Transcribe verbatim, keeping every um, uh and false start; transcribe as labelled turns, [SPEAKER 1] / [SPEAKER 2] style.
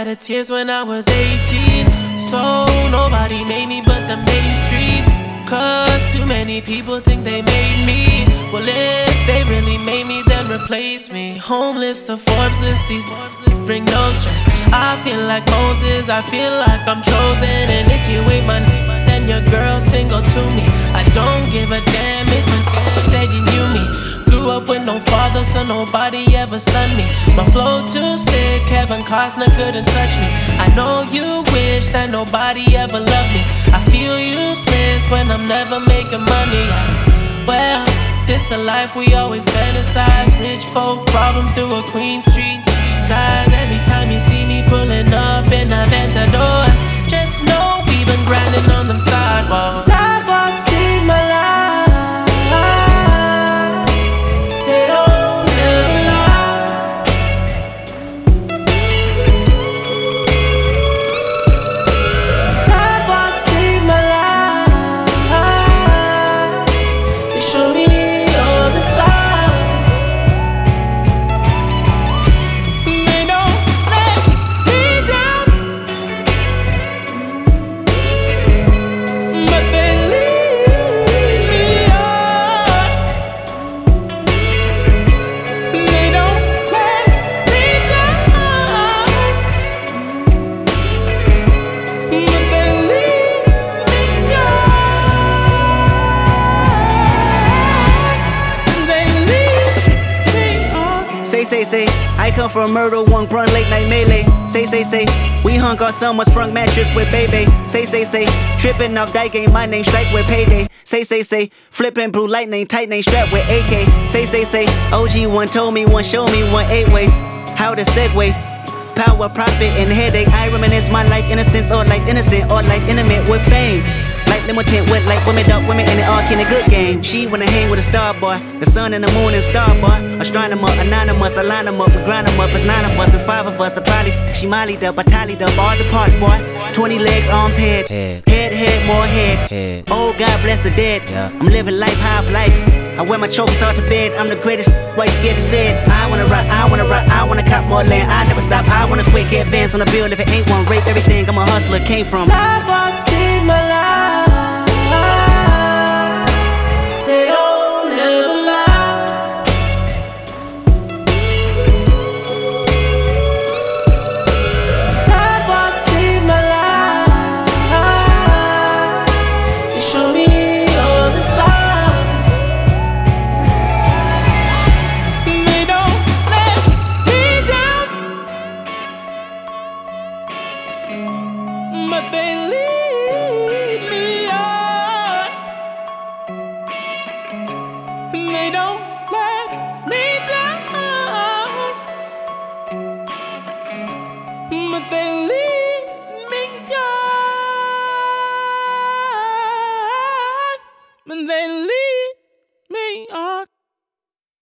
[SPEAKER 1] shedded tears when I was eighteen. So nobody made me but the main streets. Cause too many people think they made me. Well, if they really made me, then replace me. Homeless to Forbes list, these bring no stress. I feel like Moses, I feel like I'm chosen. And if you ain't my name, then your girl single to me. I don't give a damn if a said you knew me. Grew up with no father, so nobody ever son me. My flow too sick, Kevin Costner couldn't touch me. I know you wish that nobody ever loved me. I feel useless when I'm never making money. Well, this the life we always fantasize. Rich folk problem through a Queen Street size. Every time you see me pulling up in Aventadors, just know we've been grinding on them sidewalks. Sidewalks see my life.
[SPEAKER 2] Say, say, say, I come from murder, one run late night melee. Say, say, say, we hung on someone sprung mattress with baby. Say, say, say, tripping off die game, my name strike with payday. Say, say, say, flipping blue lightning, tight name strapped with A K. Say, say, say, O G one told me, one showed me, one eight ways. How to segue, power, profit, and headache. I reminisce my life innocence or life innocent or life intimate with fame. Like limited with like women, dark women, and it all in a good game. She wanna hang with a star boy, the sun and the moon and star boy. Astronomer, anonymous, I line them up, we grind them up. It's nine of us and five of us. I probably f she mollied up, I tallied up all the parts, boy. Twenty legs, arms, head, head, head, head more head. head. Oh, God bless the dead. Yeah. I'm living life, half life. I wear my trophies all to bed. I'm the greatest. Why you scared to say it? I wanna rock, I wanna rock, I wanna cop more land. I never stop. I wanna quick advance on the bill. If it ain't one, rape everything. I'm a hustler, came from
[SPEAKER 1] sidewalks.